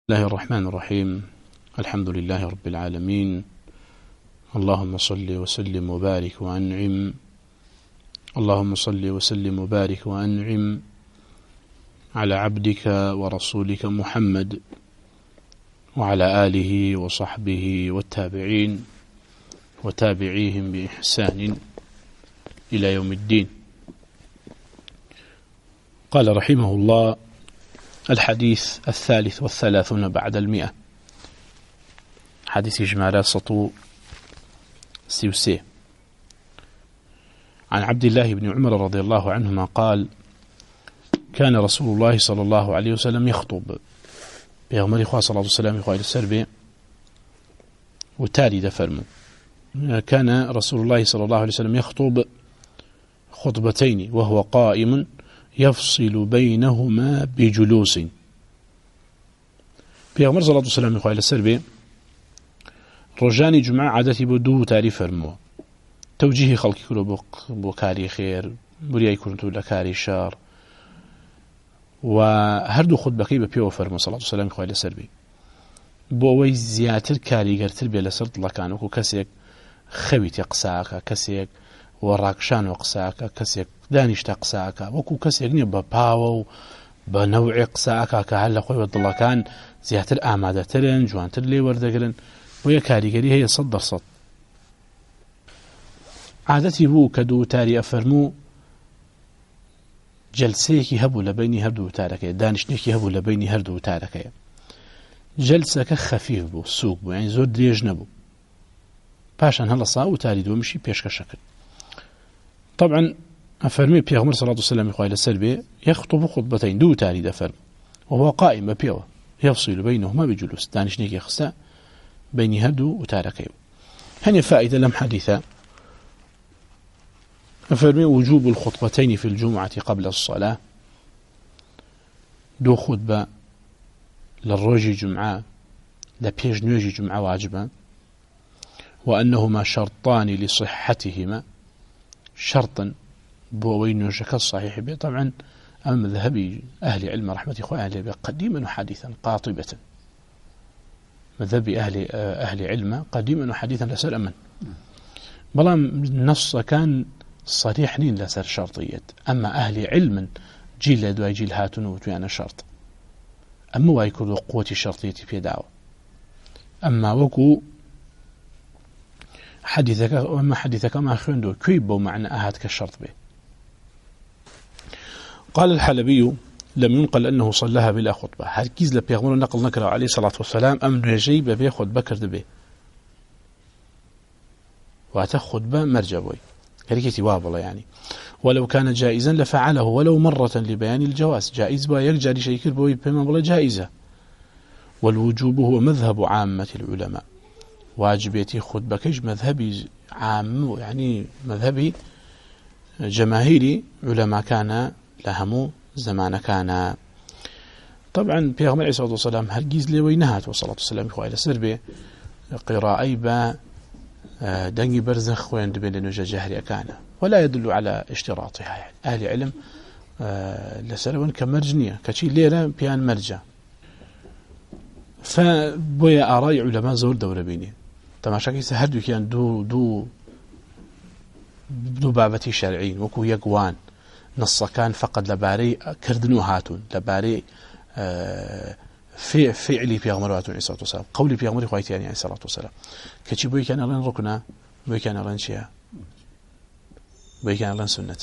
بسم الله الرحمن الرحيم. الحمد لله رب العالمين. اللهم صل وسلم وبارك وأنعم. اللهم صل وسلم وبارك وأنعم على عبدك ورسولك محمد وعلى آله وصحبه والتابعين وتابعيهم بإحسان إلى يوم الدين. قال رحمه الله: الحديث 33 بعد 100. حديث جمالة سطو سيوسي. عن عبد الله بن عمر رضي الله عنهما قال: كان رسول الله صلى الله عليه وسلم يخطب بيغمر إخوة صلى الله عليه وسلم إخوة السربي وتالي دفرمه. كان رسول الله صلى الله عليه وسلم يخطب خطبتين وهو قائم يفصل بينهما بجلوس. بيغمر صلى الله عليه وسلم إخوة السربي رجاني جمعة عادتي بدو تالي فرموه توجيه خلقي كله بكاري خير برياي كنتو لكاري شار وهردو خطبكي ببيو فرمو صلى الله عليه وسلم إخوة السربي بووي زياتر كاري قرتر بيلا سرط لكانوكو كسيك خويت يقساك كسيك وراكشان وقساك كسيك دانشتا قساك وكو كسيك نيبا باو بنوع قساك كهلا خوي والله كان زياتر آمادة ترين جوانتر لي وردقرن ويا كاريگری هي صدر صد. عادتي بو كدو تاري أفرمو جلسيكي هبو لبيني هردو تاركي دانشنيكي هبو لبيني هردو تاركي جلسك خفيف بو سوق بو يعني زور دريج نبو باشان هلا صاو تاري دو مشي بيشك شكل. طبعا أفرمي بيغمر صلى الله عليه وسلم يقول السلبي يخطب خطبتين دو تاري دفرم وهو قائم ببيوه يفصل بينهما بجلوس دانشنيكي خستا بين هدو وتاركيو. هني فائدة لم حديثة. أفرمي وجوب الخطبتين في الجمعة قبل الصلاة دو خطبة للروجي جمعة لبيج نوجي جمعة واجبة وأنهما شرطان لصحتهما شرطا بوين نوجك الصحيح بي. طبعا أما ذهبي أهل علم رحمة إخوة أهل قديما وحديثا قاطبة مذهب أهل علم قديما وحديثا لسر أمن بلا النص كان صريح نين لسر شرطية. أما أهل علم جيل لدواء جيل هاتون وتوانا شرط أما ويكون قوة الشرطية في دعوة. أما وكو حديثك ما خندو كيبو معنى أهات كالشرط به. قال الحلبي: لم ينقل أنه صلىها بلا خطبة. هركيز لبيغمر نقل نكره عليه الصلاة والسلام أمن يجي ببي خطبة كرد به وأتى خطبة مرجبوي هركيتي وابلا يعني. ولو كان جائزا لفعله ولو مرة لبيان الجواز. جائز با يرجع لشيء كربوي بما بلا جائزة. والوجوب هو مذهب عامة العلماء. واجبيتي خطبة كيج مذهبي عام يعني مذهبي جماهيري علماء كان لهم زمان كان. طبعا بيغمر عليه الصلاة والسلام هرجيز لي نهات والصلاة والسلام إخوة إلى سربي قراءي با دنجي برزخ وين دبين نوجه جهري كان ولا يدل على اشتراطها. يعني أهل علم لسلون كمرجنية كشي ليلة بيان مرجع فبويا آراء علماء زور دور بيني تماشاكي سهردو كان دو بابتي شرعين وكو يقوان نص كان فقد لباري كردنو هاتون لباري في فعلي بيغمر عليه الصلاة والسلام قولي بيغمر خويتي يعني عليه الصلاة والسلام كتشي بوي كان لن ركنا بوي كان لن شيا بوي كان لن سنة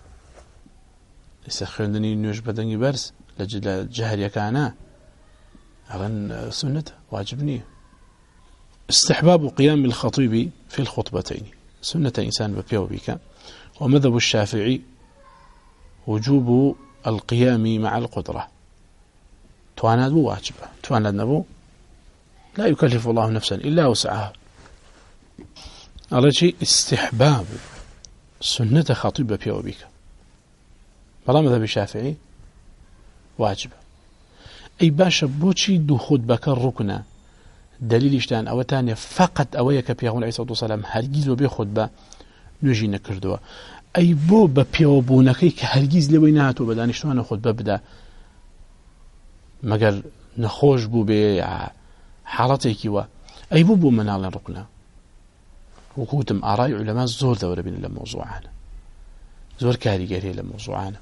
يسخندني نوش بدني برس لجهر يكانا لن سنة واجبني. استحباب قيام الخطيب في الخطبتين سنة إنسان ببيو بيك. ومذهب الشافعي وجوب القيام مع القدرة. تواناد بو واجبة تواناد نبو لا يكلف الله نفسا إلا وسعها. الرجي استحباب سنة خطيب بيو بيك بلا مذهب الشافعي واجبة. أي باشا بوشي دو خطبك الركنة دليل اشتان أو تانية فقط أويك بيغمر عليه الصلاة والسلام هرگيز وبي خطبة نجي نكردوا أي بو ببيوبونكي كهرگيز لوي نهاتو بدانشتوان خطبة بدا مگر نخوش بو بي حالتك و أي بو منال ركنا وكوتم آراء علماء زور دورة بين الموضوعان زور كاريجري لموضوعان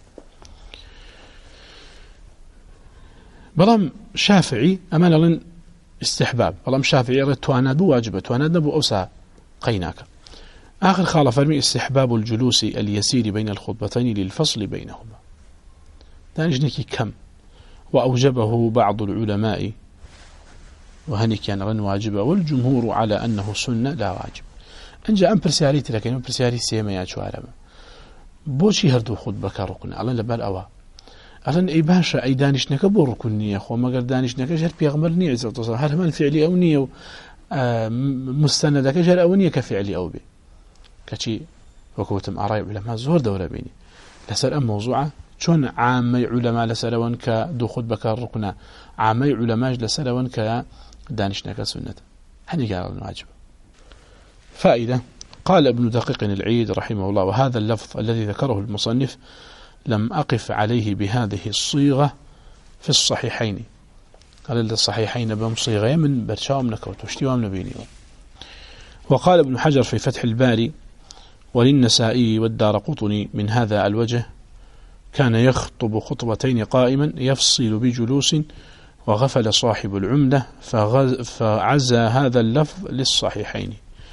بلام شافعي أمان لن استحباب بلام شافعي رتوانا بو واجبة تواناد نبو أوسع قيناك آخر خالة فرمي استحباب الجلوس اليسير بين الخطبتين للفصل بينهما دانجنكي كم وأوجبه بعض العلماء وهني كان رن واجبة والجمهور على أنه سنة لا واجب أنجا أم برسياري تلكين أم برسياري سيما يا شوارما بوشي هردو خطبة كركنا الله لبال أوا ألان أي باشا أي دانش نكا بو ركنية خو مقر دانش نكا جهر بيغمر نية هل همان فعلي أو نية مستندك جهر أو نية كفعلي أو بي كشي وكوتم آراء علماء زور دورة بيني لسر أم موضوعة شون عامي علماء لسلوان كدو خطبة كركنا عامي علماء لسلوان كدانش نكا سنة هني قال الواجب فائدة قال ابن دقيق العيد رحمه الله وهذا اللفظ الذي ذكره المصنف لم أقف عليه بهذه الصيغة في الصحيحين قال الصحيحين بمصيغة من برشاهم نكوت واشتواهم نبيني وقال ابن حجر في فتح الباري وللنسائي والدارقطني من هذا الوجه كان يخطب خطبتين قائما يفصل بجلوس وغفل صاحب العمدة فعزى هذا اللفظ للصحيحين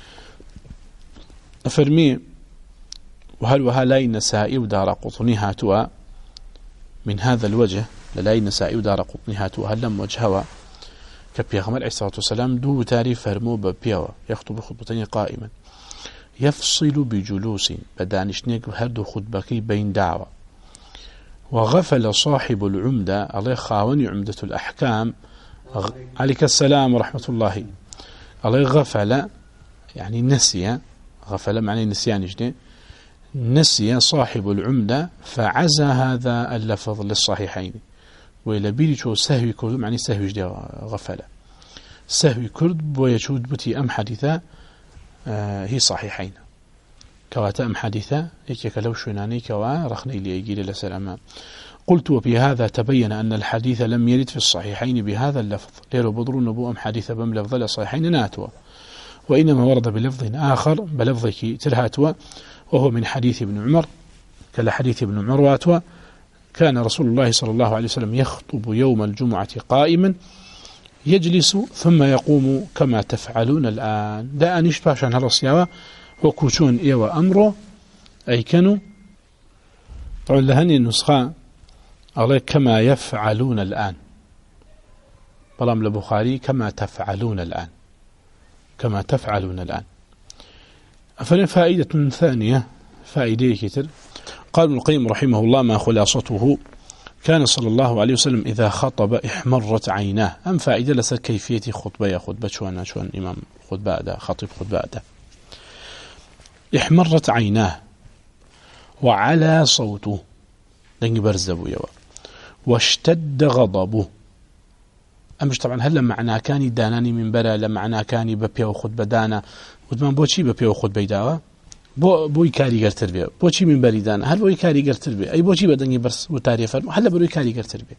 أفرمي وهل لاي النسائي ودارقطني هاتوا من هذا الوجه لاي النسائي ودارقطني هاتوا هل لم وجهوا كبيغمر عليه الصلاة والسلام دو تعريف فرمو ببيوا يخطب خطبتين قائما يفصل بجلوس بدانشنيك هردو خطبكي بين دعوة وغفل صاحب العمدة عليه خاوني عمدة الأحكام عليك السلام ورحمة الله عليه غفل يعني نسي غفل معنى نسيان جديد نسي صاحب العمدة فعزى هذا اللفظ للصحيحين وإلى بيريشو سهوي كرد معني سهوي جديد غفل سهوي كرد بويشود بتي أم حديثة هي صحيحين كواتا أم حديثة إيكيك لو شناني كوا رخني لي يجي لسلام قلت وفي هذا تبين أن الحديث لم يرد في الصحيحين بهذا اللفظ ليرو بدرون نبو أم حديثة بم لفظ الصحيحين ناتوا وإنما ورد بلفظ آخر بلفظك ترهاتوا وهو من حديث ابن عمر كالحديث ابن عمر واتوا كان رسول الله صلى الله عليه وسلم يخطب يوم الجمعة قائما يجلس ثم يقوم كما تفعلون الآن دا أنيش باشان هالرسياوة وكوشون إيوة أمره أي كانوا طبعا لهني النسخة عليه كما يفعلون الآن بلام لبخاري كما تفعلون الآن كما تفعلون الآن أفلا فائدة ثانية فائدة كتر قال ابن القيم رحمه الله ما خلاصته كان صلى الله عليه وسلم إذا خطب احمرت عيناه أم فائدة لسر كيفية خطبة يا خطبة شوان إمام خطبة ده خطيب خطبة ده احمرت عيناه وعلى صوته لنجي برزبو يوا واشتد غضبه أمش طبعا هل معناه كاني داناني من برا لمعناه كاني ببيا وخطبة دانا ودمان بوشي ببيا وخطبة داوا بوي كاري قرتر بيه بوشي من بري دانا هل بوي كاري قرتر بيه أي بوشي بدنجي برس وتاريخ هل بوي كاري قرتر بيه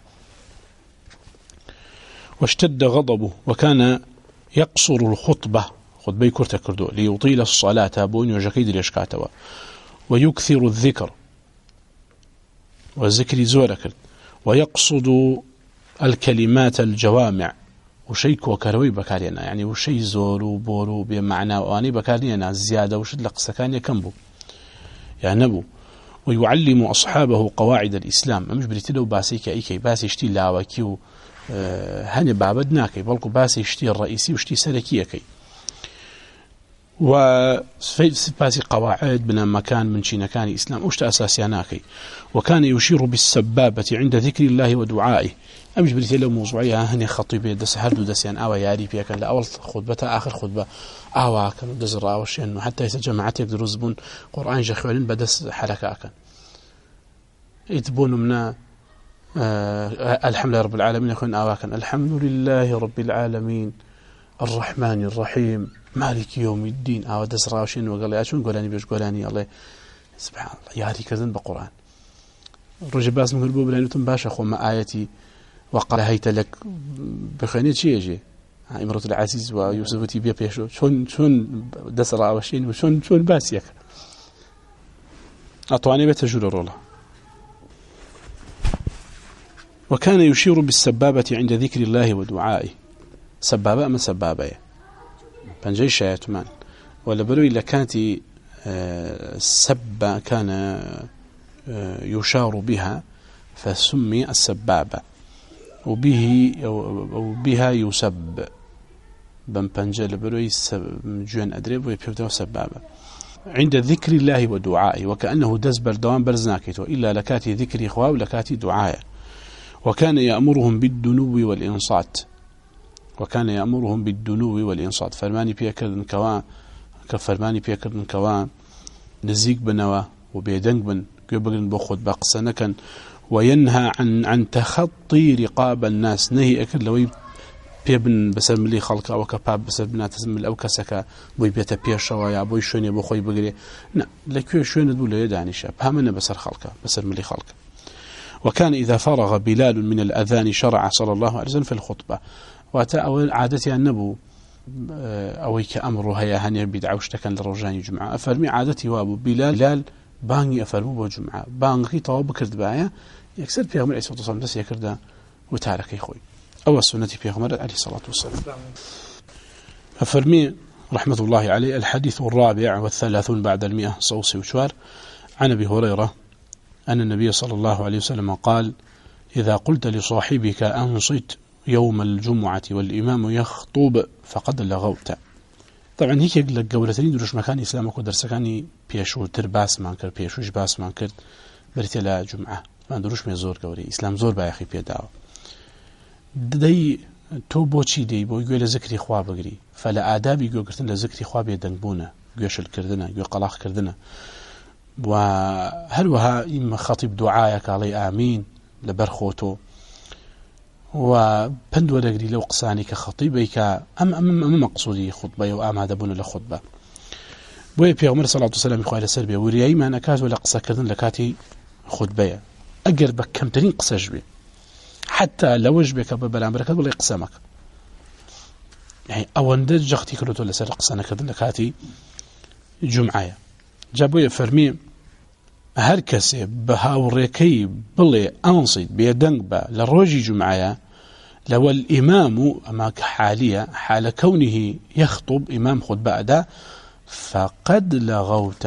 واشتد غضبه وكان يقصر الخطبة خطبة كرتا كردو ليطيل الصلاة بوين وجكيد اليشكاتوا ويكثر الذكر والذكر زورك ويقصد الكلمات الجوامع وشيك وكروي بكارينا يعني وشي زورو بورو بمعنى واني بكارينا زيادة وشد لقسكان يكنبو يعني نبو ويعلم أصحابه قواعد الإسلام مش بريتلو باسيك أيكي باسي اشتي لاوكي هني بابدناكي بلقو باسي اشتي الرئيسي واشتي سلكيكي وفي باسي قواعد بنا مكان من شي كان إسلام وشت أساسياناكي وكان يشير بالسبابة عند ذكر الله ودعائه أمش بريتي له موضوعية هني خطيبة دس هردو دسيان آوا ياري بيها كان لأول خطبة آخر خطبة آوا كان دزر آوش إنه حتى يتجمعات يقدروا يزبون قرآن جخوالين بدس حركة كان يتبون منا الحمد لله رب العالمين يخون آوا كان الحمد لله رب العالمين الرحمن الرحيم مالك يوم الدين آوا دس راوشين وقال لي أشون قولاني بيش قولاني الله سبحان الله ياري كذن بقرآن رجل باس من قلبه بلانيتم باشا خو ما آيتي وقال هيت لك بخانية شيء يجي امرأة العزيز ويوسف تيبيا بيشو شون دسر أوشين وشون باسيك أطواني بتجول رولا. وكان يشير بالسبابة عند ذكر الله ودعائه. سبابة ما سبابة بنجي الشيطان ولا بروي لكانت سب كان يشار بها فسمي السبابة وبها يسب بنجي بروي جوان أدريب ويبيبتو سبابة عند ذكر الله ودعائه وكأنه دزبر دوام برزناكته إلا لكاتي ذكر إخوة ولكاتي دعائه. وكان يأمرهم بالدنو والإنصات فرماني بيكردن كوا كفرماني بيكردن كوا نزيق بنوا وبيدنق بن يبغن بخد بقسنكن وينهى عن تخطي رقاب الناس نهي أكل لو بيبن بسم لي خلق أو كباب بسم بنا تسمل أو كسكا بوي بيتا بيشوا يا بوي شوني بخوي بقري لا لكيو شون تقول له يدعني شاب همنا بسر خلقه بسم لي خلق. وكان إذا فرغ بلال من الأذان شرع صلى الله عليه وسلم في الخطبة وتأول عادتي النبو أويك أمره هيا هني بدعوشتكن لرجان جمعة أفرمي عادتي وابو بلال بانغي أفرمو بجمعة بانغي طواب كرد بايا يكسر بيغمر عليه الصلاة والسلام بس يكرد وتارك يخوي أو السنة بيغمر عليه الصلاة والسلام. أفرمي رحمة الله عليه الحديث الرابع والثلاثون بعد 100 صوصي وشوار عن أبي هريرة أن النبي صلى الله عليه وسلم قال إذا قلت لصاحبك أنصت يوم الجمعة والإمام يخطب فقد لغوت. طبعا هيك لك قولتين دروش مكان إسلامك ودرسكاني بيشو ترباس ما كرد بيشوش باس ما كرد بريت لا جمعة ما دروش من زور قولي إسلام زور بايخي بيداو دي تو بوشي دي بو يقول لذكري خواه بقري فلا آدابي يقول كرتن لذكري خواه بيدنبونا يقول كردنا يقول قلاق كردنا وهل وها إما خطيب دعايك علي آمين لبرخوتو وبندو دقري لو قصاني كخطيبك أم مقصودي خطبة وأم هذا بنا لخطبة بوي بيغمر صلى الله عليه وسلم يخواه لسربية ورياي ما نكاز ولا قصة كردن لكاتي خطبة أقربك كم ترين قصة جبي حتى لو جبك ببلان بركات ولا يقسمك يعني أولا جختي كرتو لسر قصة كردن لكاتي جمعة جابوية فرمي هر کسی به هاوڕێکەی بڵێ ئەنسیت بێدەنگ بە لە ڕۆژی جمعەیە لەوە الإمام ئەمە حالیە حال كونه يخطب إمام خطبة ئەدا فقد لغوت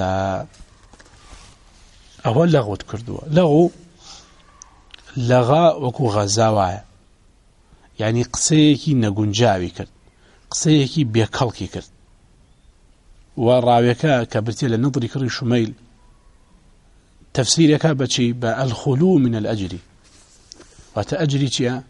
ئەوە لەغوت کردووە لەغا وەکو غەزاوایە یعنی قسەیەکی نەگونجاوی کرد قسەیەکی بێکەڵکی کرد و ڕاویەکە کە برتێ لە نەضری کڕی شومەیل تفسيرك بشي بالخلو من الأجر وتأجري شيء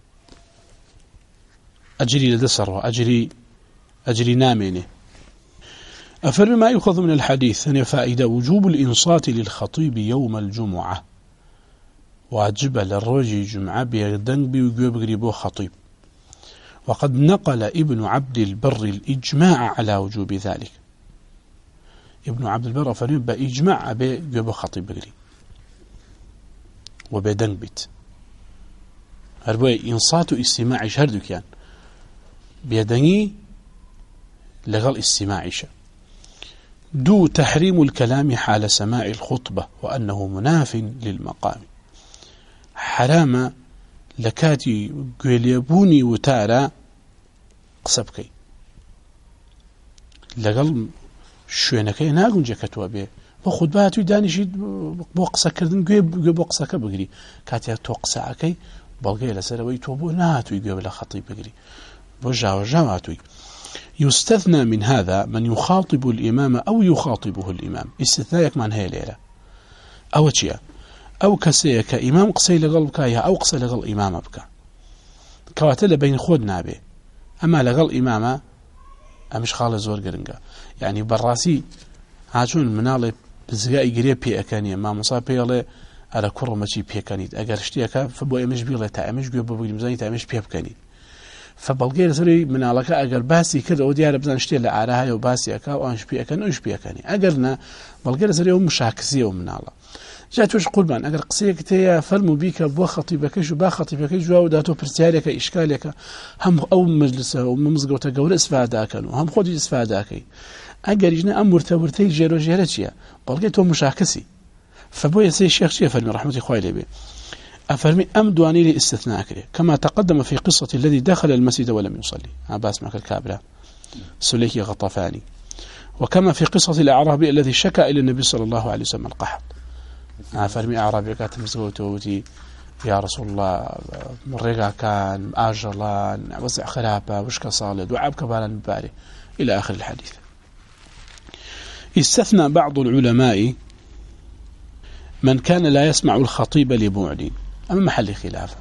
أجري لدسر وأجري نامينه. أفرم ما يؤخذ من الحديث أن فائدة وجوب الإنصات للخطيب يوم الجمعة واجب للرجي جمعة بيردن بيوجوب قريبو خطيب وقد نقل ابن عبد البر الإجماع على وجوب ذلك. ابن عبد البر فريم بإجماع بيجيب خطيب بقري وبدن بيت هربوي إنصات استماعي شهردو كان بيدني لغل استماعي دو تحريم الكلام حال سماع الخطبة وأنه مناف للمقام حرام لكاتي قليبوني وتارا قصبكي لغل شوێنەکەی ناگونجێ کە تۆ بێ بۆ خودبە توی دانیشیت بۆ قسەکردن گوێ بۆ قسەکە بگری کاتێک تۆ قسەکەی بەڵگەی لەسەرەوەی تۆ بۆ نهاتووی گوێ لە خەتیب بگری بۆ ژاوەژاو هاتووی. يستثنى من هذا من يخاطب الإمام أو يخاطبه الإمام. استثناءك من هي ليلة أو شيء أو كسيك إمام قصي لقلب كايها أو قصي لقلب إمام بك كواتل بين خودنا به أما لقلب إمامه أمش خالص زور قرنقا يعني براسي هاتون مناڵێ بزگای گرێ پێەکەنیە مامۆسا پێڵێ ئەرە کوڕمەچی پێکەنیت ئەگەر شتێکە بۆ ئێمەش بیڵێ تا ئەمەش گوێ بۆ بگریم زانی تا ئەمەش پێ بکەنیت فبەڵگەی لەسەری مناڵەکە ئەگەر باسی کرد ئەو دیارە بزان شتێ لە ئارە هەیە و باسی ئەکا و ئەوانش پێەکەن ئەوش پێەکەنی ئەگەر نە بەڵگەی لەسەری ئەو مشاکسیە و مناڵە جاتوش قربان اگر قسەیەک تەیە فەرموو بیکە بۆ خەتیبەکەش و با خەتیبەکەی جواب داتۆ پرسیارێکە ئیشکالێکە هەم ئەو مەجلسە و مزگەوتە گەورە ئیسفاداکەن و هەم خۆی ئیسفاداکەی ئەگەریژنە ئەم ورتەی جێرۆژێرە چییە بەڵگەی تۆ مشاکسی فبويا سي الشيخ شيخ فرمي رحمة الله عليه أفرمي أم دواني لاستثناء كريه كما تقدم في قصة الذي دخل المسجد ولم يصلي عباس ماك الكابرة سليكي غطفاني وكما في قصة الأعرابي الذي شكى إلى النبي صلى الله عليه وسلم القحط أفرمي أعرابي كاتب مسغوتوتي يا رسول الله مرقا كان آجلان وزع خرابة وشكا صالد وعب كبالا مباري إلى آخر الحديث. استثنى بعض العلماء من كان لا يسمع الخطيب لبعد أما محل خلافه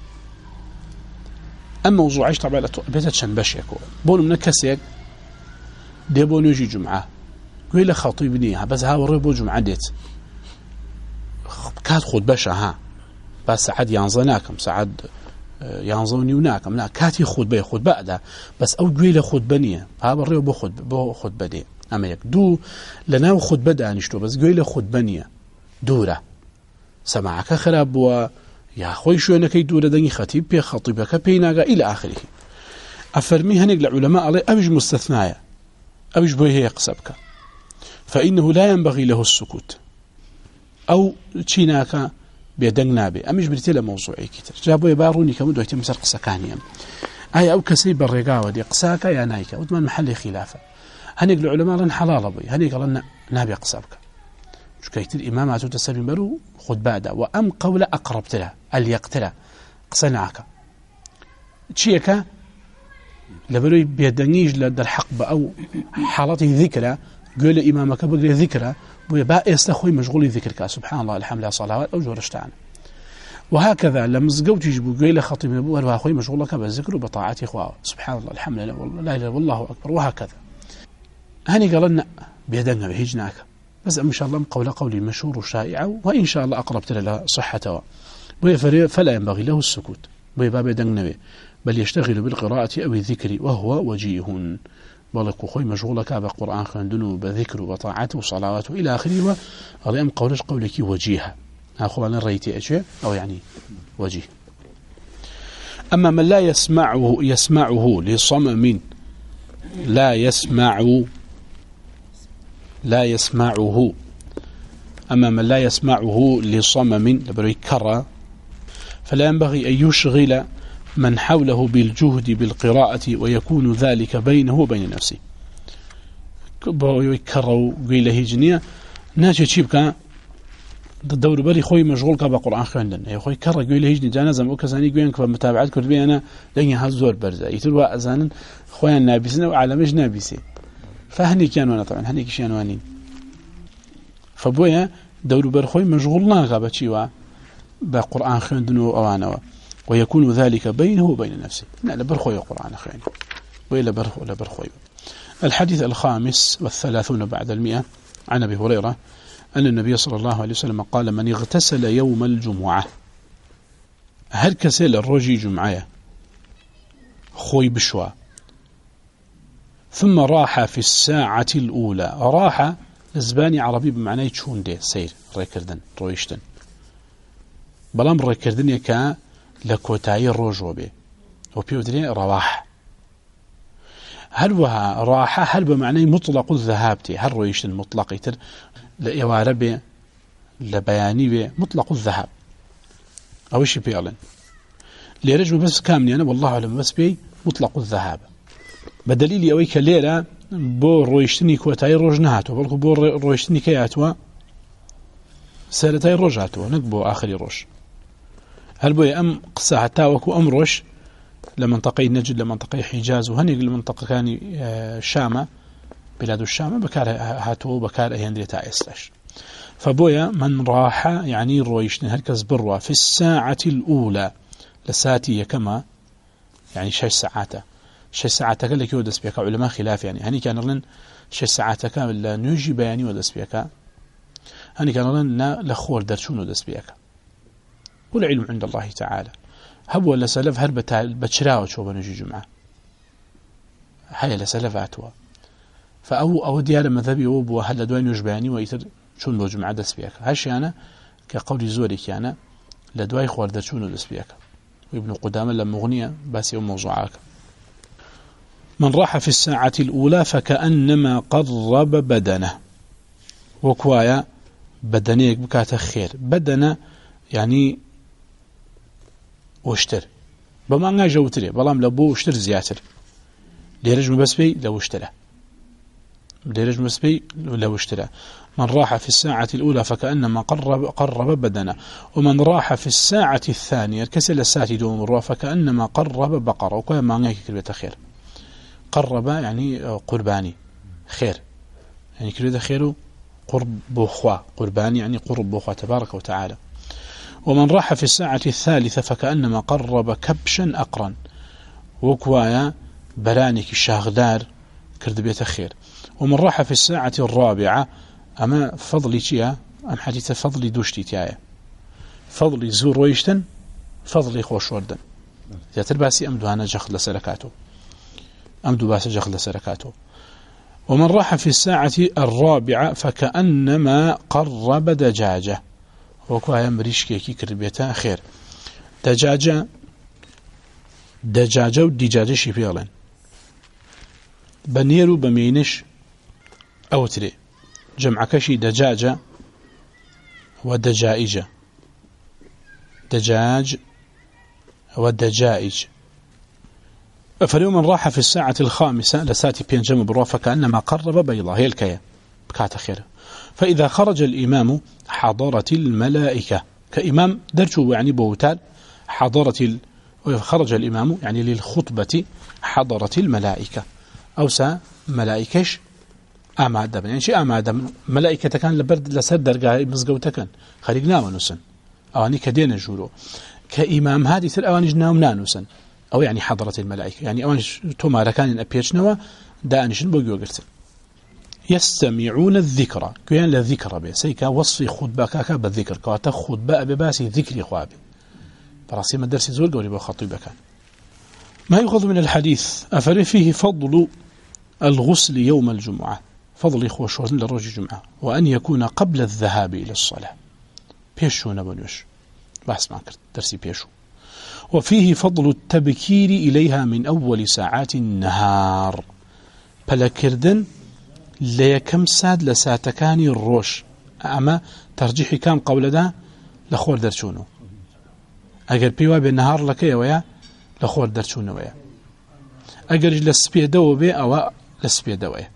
أما موضوعيش طبعا بيتشن بشيكو بون من كسيك ديبون يجي جمعة قوي خطيب نيها بس ها وريبو جمعة ديت كاد خود بشا ها بس سعد ينظناكم سعد ينظني وناكم لا كاتي خود بي خود بعده بس أو قوي خود بنيه ها وريبو خود بدي أما يك دو لنا خود بدا نشتو بس قوي خود بنيه دوره سماعك خراب و يا خوي شو انك دوره دني خطيب بي خطيبك بيناغا الى اخره. افرمي هنيق العلماء علي ابج مستثنايا ابج بويه يقصبك فانه لا ينبغي له السكوت او تشيناك بيدننا بي امج بريتله موضوعي كتر جابوا يباروني كمدو يتم سرق سكانيا اي او كسيب الرقاوه دي قساك يا نايكا وضمن محل خلافه هنيق العلماء لن حلال ابي هنيق لن نابي قصبك كيت الإمام تسلم برو خد بعده وأم قول أقربت له اليقتله قصنعك تشيكا لبروي بيدنيج لدى الحق أو حالته ذكرى قول إمامك بقري ذكرى ويبقى يستخوي مشغول ذكرك سبحان الله الحمد لله صلوات أو جورشتان وهكذا لما زقوت يجيبوا قيل خطيب نبوه وأخوي مشغولك بالذكر وبطاعة إخواه سبحان الله الحمد لله والله لا إله والله أكبر وهكذا هني قال لنا بيدنا بهجناك بس إن شاء الله قولي مشهور وشائع وإن شاء الله أقربت له صحته فلا ينبغي له السكوت باب دنبه بل يشتغل بالقراءة أو الذكر وهو وجيه بالك خوي مشغولك بقرآن خندنه بذكر وطاعته وصلاواته إلى آخره وأم قولك وجيها أخو أنا رأيتي أشياء أو يعني وجيه. أما من لا يسمعه لصمم لا يسمعه أما من لا يسمعه لصمم لبرو يكرى فلا ينبغي أن يشغل من حوله بالجهد بالقراءة ويكون ذلك بينه وبين نفسه يكرى وقيله جنية ناجي تشيبك الدور بري خوي مشغول كبقرآن خواندن يا خوي كرى قيله جني جانزم وكزاني قيانك فمتابعات كربي أنا لأني هالزور برزة يتلوى أزانا خويا نابسنا وعلمش نابسي فهني كانوا طبعا هني كشانوانين فبويا دور برخوي مشغولنا غابتشيوا بقرآن خندنو أوانوا ويكون ذلك بينه وبين نفسه لا برخوي قرآن خين ولا برخوي. الحديث 35 بعد 100 عن أبي هريرة أن النبي صلى الله عليه وسلم قال من اغتسل يوم الجمعة هل كسل الرجي جمعة خوي بشوا ثم راح في الساعة الأولى راح زباني عربي بمعنى يشون دي سير ريكردن رويشتن بلام ريكردن يكا لكوتاي الرجوع به وبيودري رواح هل وها راح هل بمعنى مطلق الذهابتي هل رويشتن مطلق يتر لإواربي لبياني به مطلق الذهاب أو إيش بيعلن لرجل بس كامني أنا والله أعلم بس بي مطلق الذهاب بدليل أويك الليلة بو رويشتني كوتاي روج نهاتو بلكو بو رويشتني كياتوا سالتاي روج هاتوا نقبو آخر روج هل بو أم قصة حتى وكو أم روج لمنطقة نجد لمنطقة حجاز وهني لمنطقة كان شامة بلاد الشام بكار هاتوا بكار أيندري تايسلاش فبويا من راح يعني رويشتني هركز بروا في الساعة الأولى لساتي كما يعني 6 ساعات 6 ساعات قال لك يودس بيك علماء خلاف يعني هني كان لن 6 ساعات كامل نيجي بياني ودس بيك هني كان لن لخور درشون ودس بيك والعلم عند الله تعالى هب ولا سلف هرب بتشراو شو بنجي جمعة حي لسلفاتوا فأو ديار مذهبي وبو هل دوين يجباني ويتر شون بو جمعة دس بيك هالشي أنا كقول زوري كان لدواي خواردشون الاسبيك وابن قدامة لمغنية بس يوم موضوعك. من راح في الساعة الأولى فكأنما قرب بدنه وكوايا بدنيك بكاته خير بدنه يعني واشتر بما جوتري بلام لبو اشتر زياتر ليرجم بس بي لو اشترى ليرجم بس بي لو اشترى. من راح في الساعة الأولى فكأنما قرب بدنه ومن راح في الساعة الثانية كسل الساعة دوم الروح فكأنما قرب بقرة وكوايا ما نجيك كلمة خير. قرب يعني قرباني خير يعني كلمة خير قرب بوخوا قرباني يعني قرب بوخوا تبارك وتعالى. ومن راح في الساعة الثالثة فكأنما قرب كبشا أقرا وكوايا برانك الشاغدار كرد بيت خير. ومن راح في الساعة الرابعة أما فضلي تيا أم حديث فضلي دوشتي تيايا فضلي زور ويشتن فضلي خوش وردن ياتر باسي أمدو أنا جخل لسركاته أمدو باس جخل لسركاته. ومن راح في الساعة الرابعة فكأنما قرب دجاجة وكوايا مريشكيكي كربيتا خير. دجاجة ودجاجة شي بيغلين بنيرو بمينش أو تري جمع كشي دجاجة ودجائجة دجاج ودجائج. فاليوم من راح في الساعة الخامسة لساتي بين جمع بالرافة كأنما قرب بيضة هي الكيا بكات خير. فإذا خرج الإمام حضرت الملائكة كإمام درجه يعني بوتال خرج الإمام يعني للخطبة حضرت الملائكة أو ملائكش أمادم يعني شيء أمادم ملائكة كان لبرد لسر درجة مزجوت كان خرجنا ونسن أواني كدين جورو كإمام هذه الأوانجنا ونانوسن أو يعني حضرت الملائكة يعني أوانج توما ركان أبيشنوا دانشن بوجوجرت يستمعون الذكرى كيان للذكرى بسيكا وصف خطبة كاكا بالذكر كواتا خطبة بباسي ذكري خوابي براسي ما درسي زول قولي بخطيبة كان. ما يؤخذ من الحديث أفر فيه فضل الغسل يوم الجمعة فضل خوش للرجل الجمعة وأن يكون قبل الذهاب إلى الصلاة بيشو نبنوش بحث معك درسي بيشو. وفيه فضل التبكير إليها من أول ساعات النهار فلكردن ليكم ساد لساتكاني الروش أما ترجيحي كام قول ده لخور درشونه أجر بيوا بالنهار لك ويا لخور درشونه ويا أجر لسبيه دو بي أو لسبيه دوية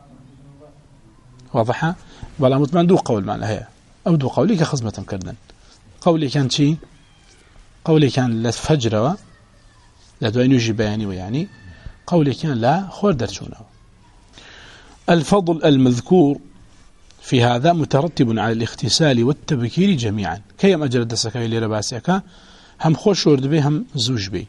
واضحة بلا مطمئن دو قول معنا هي أو دو قولي كخزمة كردن قولي كان شي قولي كان لفجر لا دوين يجي بياني ويعني قولي كان لا خور درشونه. الفضل المذكور في هذا مترتب على الاغتسال والتبكير جميعا كيما أجر الدسكاي اللي رباسيكا هم خوش ورد بي هم زوج بي.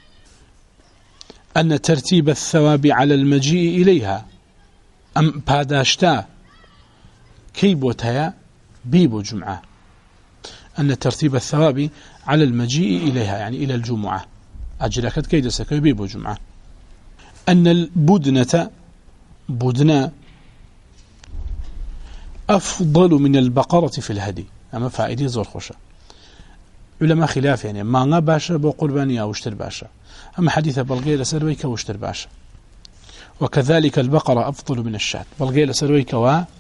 أن ترتيب الثواب على المجيء إليها أم باداشتا كيبوتها بيبو جمعة أن ترتيب الثواب على المجيء إليها يعني إلى الجمعة أجركت كيد سكي بيبو جمعة. أن البدنة أفضل من البقرة في الهدي أما فائدة زور خوشة علماء خلاف يعني ما باشا بو قرباني أو اشتر باشا أما حديث بلغي لسرويك واشتر باشا. وكذلك البقرة أفضل من الشاة بلغي لسرويك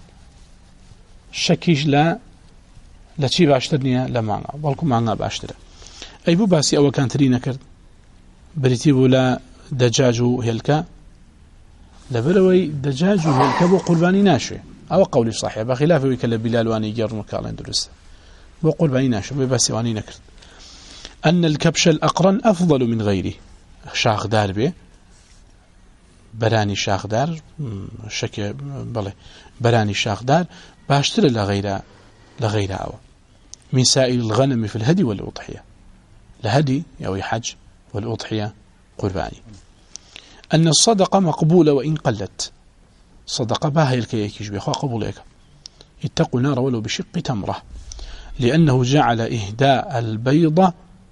وشكيش لا تشي باشترني لا معنا بلكم معنا باشتر أي بو باسي أو كانت لي نكر بريتيبو لا دجاجو هلكا لبروي دجاجو هلكا بو قرباني ناشي أو قولي صحيح بخلافه ويكلا بلال واني جر مكالين درس بو قرباني ناشي بباسي واني نكر. أن الكبش الأقرن أفضل من غيره شاخ دار به براني شاخ دار شكي بله براني شاخ دار باشتر لغيره أو من سائل الغنم في الهدي والأضحية لهدي أو حج والأضحية قرباني. أن الصدقة مقبولة وإن قلت صدقة باها الكيكيش بيخوا قبولك اتقوا نار ولو بشق تمرة لأنه جعل إهداء البيضة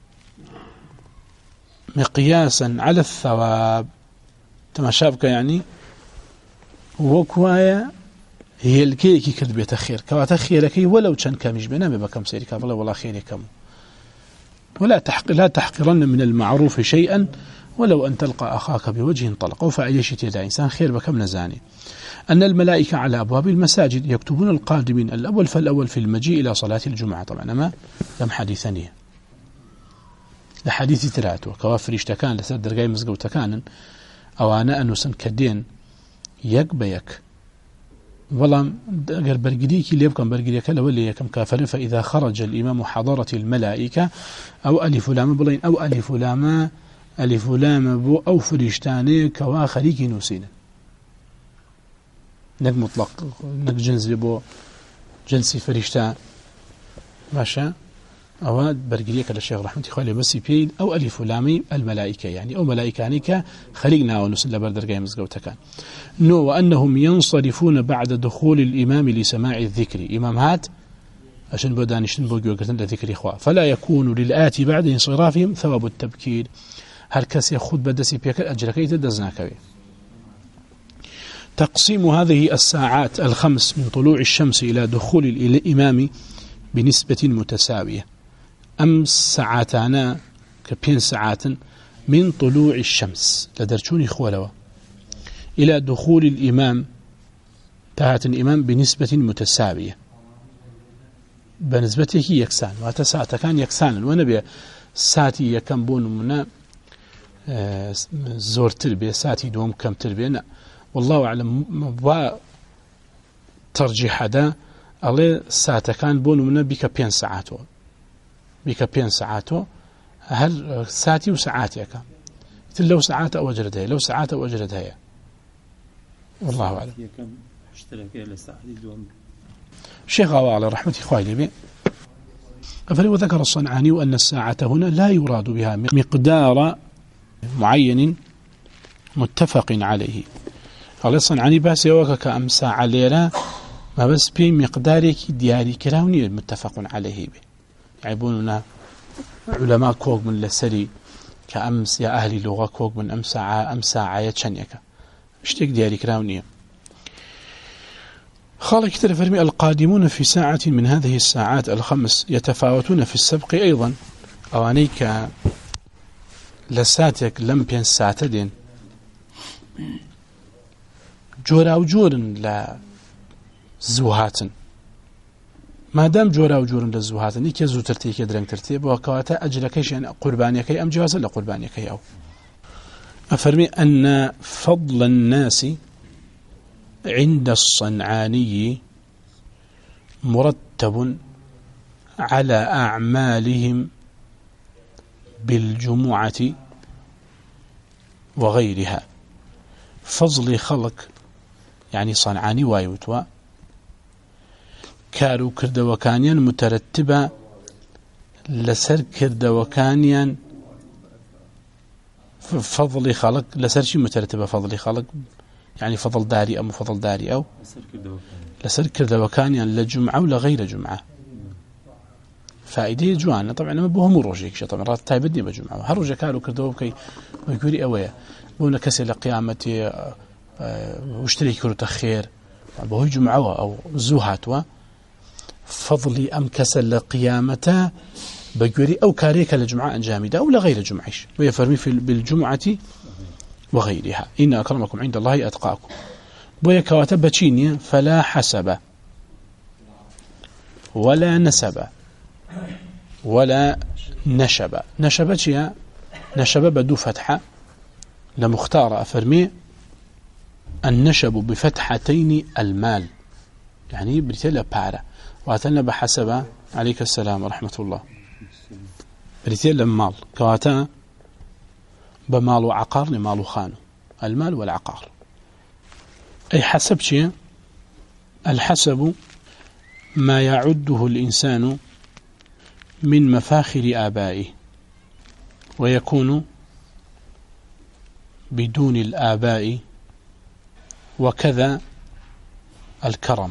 مقياسا على الثواب تماشابك يعني وكوايا هي الكيكي كذبية خير كواتا خيرك ولو كان كامش بنامي بكم سيرك الله والله خيري كم لا تحقرن من المعروف شيئا ولو أن تلقى أخاك بوجه طلق أو فأي شيء لا إنسان خير بكم نزاني أن الملائكة على أبواب المساجد يكتبون القادمين الأول فالأول في المجيء إلى صلاة الجمعة. طبعا ما لم حديثني لحديث ثلاثة وكوافر اشتكان لسر درقاي مزقو تكانا أو أنا أنو سنكدين يك بيك والله أجر برجديك اللي يبقى برجديك لولي كم كافر فإذا خرج الإمام حضرة الملائكة أو ألف لام بلين أو ألف لام بو أو فريشتاني كواخريك نوسين نك مطلق نك جنس بو جنسي فريشتان ماشا أو برجديك للشيخ رحمة الله بس بيد أو ألف لام الملائكة يعني أو ملائكانك خلقنا ونسل بردرجة مزجوتك كان نو وأنهم ينصرفون بعد دخول الإمام لسماع الذكر إمام هات عشان بدانشتن بوجوكتن لذكر إخوة فلا يكون للآتي بعد انصرافهم ثواب التبكير هل كاس يأخذ بدسي بيك أجرك يتدزناك تقسيم هذه الساعات الخمس من طلوع الشمس إلى دخول الإمام بنسبة متساوية أمس ساعاتنا كبين ساعات من طلوع الشمس لدرجون إخوة إلى دخول الإمام تهات الإمام بنسبة متساوية بنسبته يكسان وتساعة كان يكسان ونبي ساتي يكمبون منا زور تربية ساتي دوم كم تربية والله أعلم ترجيح هذا الله ساعة كان بون منا بك بين ساعاته هل ساعتي وساعاتك لو ساعات أو أجردها لو ساعات أو أجردها والله أعلم الشيخ على رحمة إخوائي بي وذكر الصنعاني أن الساعة هنا لا يراد بها مقدار معين متفق عليه قال الصنعاني بس يوكا كأم ساعة ليلة ما بس بي مقدارك دياري كراوني متفق عليه به يعيبوننا علماء كوك من لسري كأمس يا أهلي لغة كوك من أم ساعة يتشنيك اشتك دياري كراونية خالق فرمي القادمون في ساعة من هذه الساعات الخمس يتفاوتون في السبق أيضا أوانيك لساتك لم بين ساعتين جورا وجور لا زوهات ما دام جورا وجور للزوهات نيك زوتر تيك درنگ ترتيب وكواتا أجلكيش يعني قربانيكي أم جواز لا قربانيكي أو أفرمي أن فضل الناس عند الصنعاني مرتب على أعمالهم بالجمعة وغيرها فضل خلق يعني صنعاني وايوتوا كارو كردوكانيا مترتبة لسر كردوكانيا فضل خلق لسر شي مترتبة فضل خلق يعني فضل داري أو فضل داري أو لسر كردوكانيا لجمعة ولا غير جمعة فائدة جوانا طبعا ما بهم روجيك طبعا رات تايبدني بجمعة هروجا كارو كردوكي ويقولي أويا بونا كسي لقيامتي واشتري كرة خير بهو جمعة أو زوهاتوا فضلي أم كسل قيامته بجوري أو كاريك لجمعة جامدة أو لغير جمعش ويفرمي بالجمعة وغيرها إن أكرمكم عند الله أتقاكم بويا كواتب بتشيني فلا حسب ولا نسب ولا نشب نشبتها نشب بدو فتحة لمختار أفرمي النشب بفتحتين المال يعني بريتيلا بارا واتنا بحسب عليك السلام ورحمة الله بريتيلا مال كواتا بمال وعقار لمال وخان المال والعقار أي حسب شيء الحسب ما يعده الإنسان من مفاخر آبائه ويكون بدون الآباء وكذا الكرم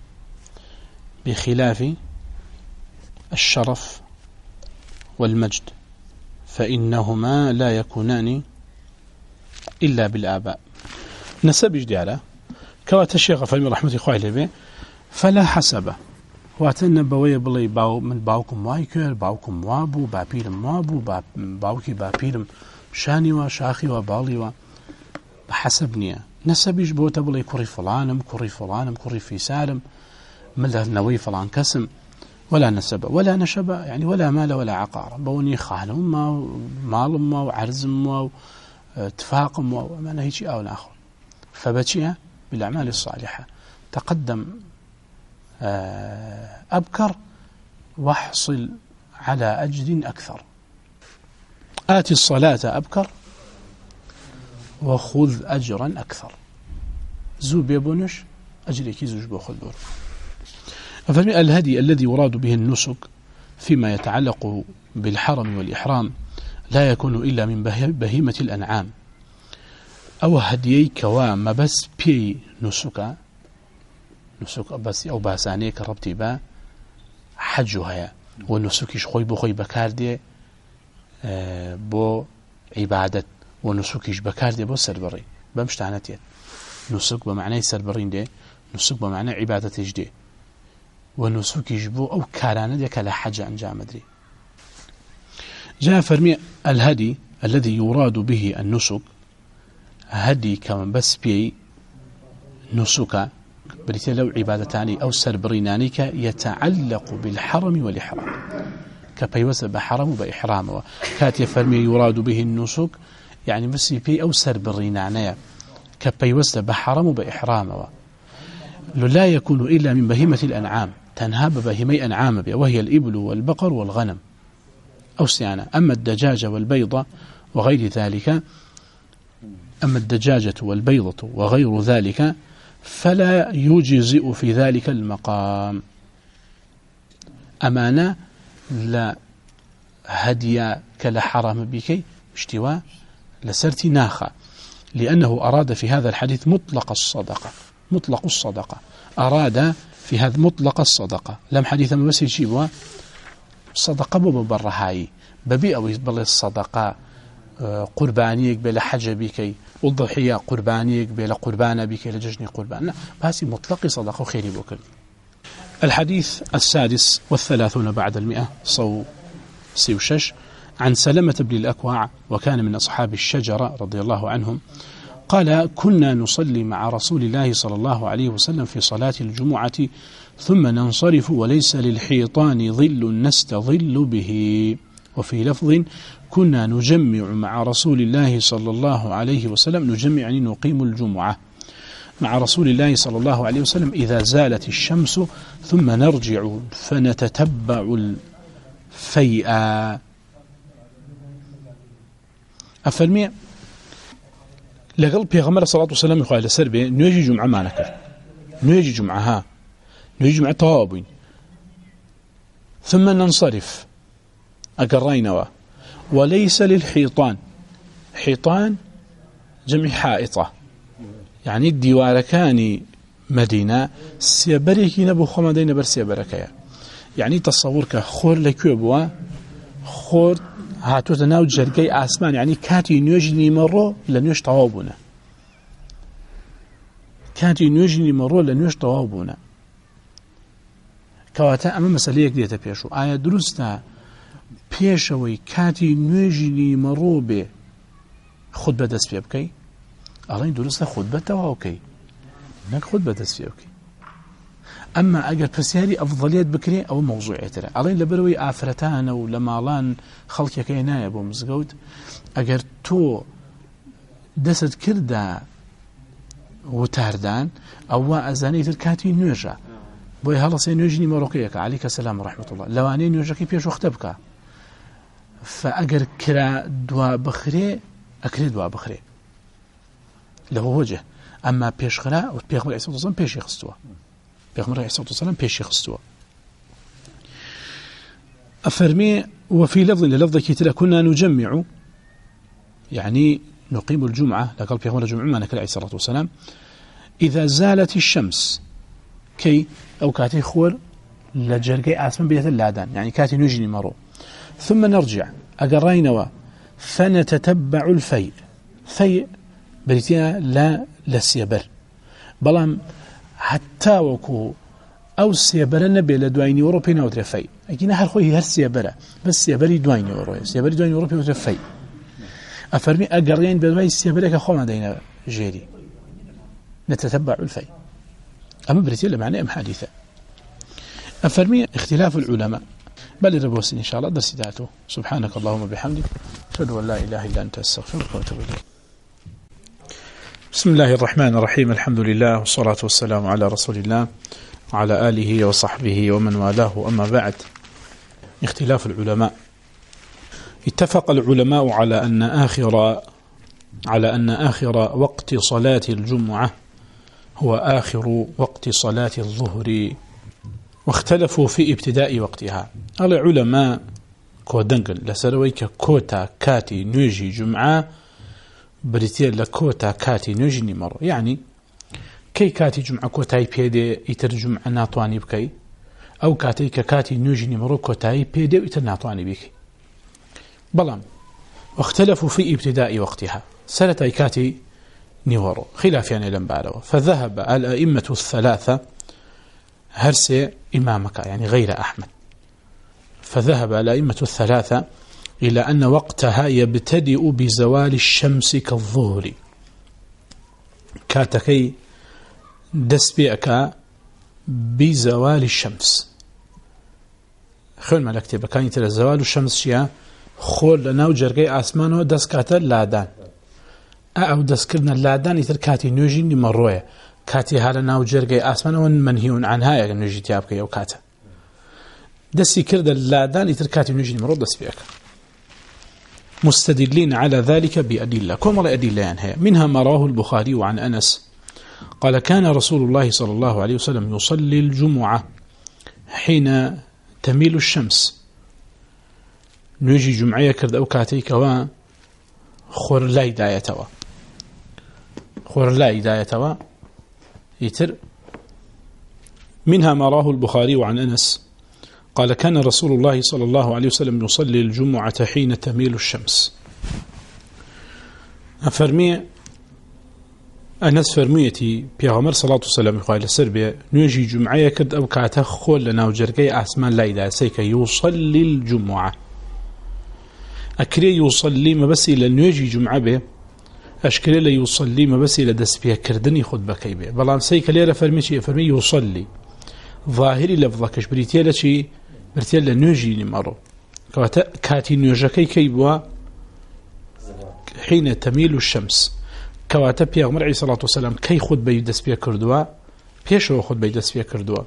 بخلاف الشرف والمجد فإنهما لا يكونان إلا بالآباء نسب جديارة كوات الشيخ فلم رحمة إخوائي به فلا حسب واتن بوي بلي باو من باوكم وايكر باوكم وابو بابيلم وابو باوكي بابيلم شاني وشاخي وبالي بحسبني نسبيش بوتا بلي كوري فلانم كوري في سالم مله نوي فلان كسم ولا نسب ولا نشب يعني ولا مال ولا عقار بوني خالم ما مال ما وعرز ما اتفاق ما نهي شيء أو آخر فبتشيها بالأعمال الصالحة تقدم أبكر واحصل على أجر أكثر آتي الصلاة أبكر وخذ أجرا أكثر زوب يبونش أجرك زوج بأخذ دور. الهدي الذي يراد به النسك فيما يتعلق بالحرم والإحرام لا يكون إلا من بهيمة الأنعام أو هديي كوا ما بس بي نسك بس أو باساني كربتي با حجها والنسكش خوي بخوي بكاردي بو عبادة ونسكش بكاردي بو سربري بمشتعنتين نسك بمعنى سربرين دي نسك بمعنى عبادة جدي ونسكش بو أو كارانة دي كلا حاجة أنجام مدري. جاء فرمي الهدي الذي يراد به النسك هدي كمان بس بي نسك بريتي لو عبادتاني أو سربرينانيك يتعلق بالحرم والإحرام كبيوس بحرم وبإحرام كاتي فرمي يراد به النسك يعني بس بي أو سربرينانيا كبيوس بحرم وبإحرام لا يكون إلا من بهيمة الأنعام تنهاب بهيمي أنعام وهي الإبل والبقر والغنم أو سيانة. أما الدجاجة والبيضة وغير ذلك وغير ذلك فلا يجزئ في ذلك المقام أمانة لا هدي كلا حرام بكي اشتواء لسرتي ناخا لأنه أراد في هذا الحديث مطلق الصدقة أراد في هذا مطلق الصدقة لم حديث ما بس يجيبها صدقة ببرهاي ببيئة ويبل الصدقة قربانيك بلا حاجة بكي والضحية قربانيك بلا قربانة بكي لججني قربان بس مطلق صدقة وخيري بكل. الحديث 36 بعد 100 صو سيوشش عن سلمة بن الأكوع وكان من أصحاب الشجرة رضي الله عنهم قال كنا نصلي مع رسول الله صلى الله عليه وسلم في صلاة الجمعة ثم ننصرف وليس للحيطان ظل نستظل به. وفي لفظ كنا نجمع مع رسول الله صلى الله عليه وسلم نجمع يعني نقيم الجمعة مع رسول الله صلى الله عليه وسلم إذا زالت الشمس ثم نرجع فنتتبع الفيء. أفرمي لقل بيغمر صلى الله عليه وسلم يقول لسربي نيجي جمعة ما نكر نيجي جمعة توابين ثم ننصرف أقرينوا وليس للحيطان حيطان جمع حائطة يعني الديواركاني مدينة سيبريكي نبو خمدين بر سيبركيا يعني تصورك خور لكيبوا خور هاتو تناو جرقي آسمان يعني كاتي نيجني مرو لنيش طوابنا كواتا أما مسأليك ديتا بيشو آية دروستا بيشوي كاتي نيجني مرو بي خطبة دس فيه بكي أغلين دروستا خطبة تواوكي هناك خطبة دس فيه بكي أما أجر بسياري أفضليات بكري أو موضوعية ترى أغلين لبروي آفرتان أو لمالان خلق كينايا بو مزقود أجر تو دست كردا وتاردان أو أزاني تركاتي نيجا بوي هلا سينيجني مروكيك عليك السلام ورحمة الله لواني نيجاكي بيش وختبك فأجر كرا دوا بخري أكري دوا بخري له وجه أما بيش خلا وبيغمر عليه الصلاة والسلام بيش يخستوا بيغمر عليه الصلاة والسلام بيش يخستوا. أفرمي وفي لفظ كتير كنا نجمع يعني نقيم الجمعة لقال بيغمر الجمعة ما نكل عليه الصلاة والسلام إذا زالت الشمس كي أو كاتي خور لجرقي آسمان بيت اللادان يعني كاتي نجني مرو ثم نرجع أقرينوا فنتتبع الفيء بريتيا لا لسيبر بەڵام حتا وەکو ئەو سێبەرە نەبێ لە دوای نیوەڕۆ پێی ناوترێ فەی ئەگینە هەر خۆی هەر سێبەرە بەس سێبەری دوای نیوەڕۆیە سێبەری دوای نیوەڕۆ پێی ناوترێ فەی ئەفەرمی ئەگەڕێن بە دوای سێبەرێکە خۆڵمان دەینە ژێری نتتبع الفەی ئەمە برێتە لە معنای ئەم حادیثە أفرمي اختلاف العلماء بل ربوسين إن شاء الله درس داته سبحانك اللهم وبحمدك أشهد أن لا إله إلا أنت أستغفرك وأتوب إليك. بسم الله الرحمن الرحيم الحمد لله والصلاة والسلام على رسول الله وعلى آله وصحبه ومن والاه. أما بعد، اختلاف العلماء. اتفق العلماء على أن آخر وقت صلاة الجمعة هو آخر وقت صلاة الظهر، واختلفوا في ابتداء وقتها. العلماء كودنقل لسرويك كوتا كاتي نيجي جمعة بريتير لكوتا كاتي نيجي نمر، يعني كي كاتي جمعة كوتاي بيدي يترجم ناطواني بكي، أو كاتي كاتي نيجي نمر كوتاي بيدي يتر ناطواني بكي. بلام واختلفوا في ابتداء وقتها، سنة كاتي نيورو خلاف يعني لنبالو. فذهب الأئمة الثلاثة هرسي إمامك يعني غير أحمد، فذهب الأئمة الثلاثة إلى أن وقتها يبتدئ بزوال الشمس كالظهر، كاتكي دسبئك بزوال الشمس. خير ملكتب كان يترى زوال الشمس شيا خول لناو جرقي آسمانو دسكات اللادان، أو دسكرنا اللادان يتر كاتي نوجي نمروية، كاتي هالا ناو جرقي آسمانو منهيون عنها يا نوجي تيابك يو كاتا دسي كرد اللادان يتر كاتي نوجي نمرو دسبئك، مستدلين على ذلك بأدلة. كم رأي أدلة يعني منها ما رواه البخاري عن أنس قال كان رسول الله صلى الله عليه وسلم يصلي الجمعة حين تميل الشمس. نيجي جمعية كرد أو كاتيك و خور لا إدايتوا يتر. منها ما رواه البخاري عن أنس قال كان رسول الله صلى الله عليه وسلم يصلي الجمعة حين تميل الشمس. أفرمي أنس فرميتي بيغمر صلاة والسلام قال السربية نيجي جمعية كرد أو كاتيك خور لنا وجرقي أسمان لا إدايتك يصلي الجمعة. أكري يصلي ما بس إلى نيجي جمعة به، أشكري لا يصلي ما بس إلى دسبيا كردني خد بكي به. بلان سيك ليرة فرمي يصلي ظاهري لفظك بريتيا لشي بريتيا لنيجي نمرو كاتي نيجكي كيبوا حين تميل الشمس. كواتا بيغمر عليه الصلاة والسلام كي خد بي دسبيا كردوا بيشو خد بي دسبيا كردوا.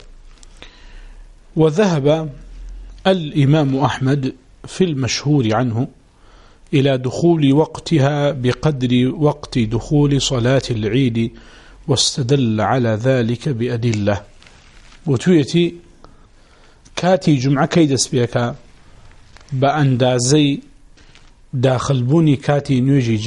وذهب الإمام أحمد في المشهور عنه إلى دخول وقتها بقدر وقت دخول صلاة العيد، واستدل على ذلك بأدلة. وتويتي كاتي جمعة كيدس بيكا بأندازي داخل بوني كاتي نيجي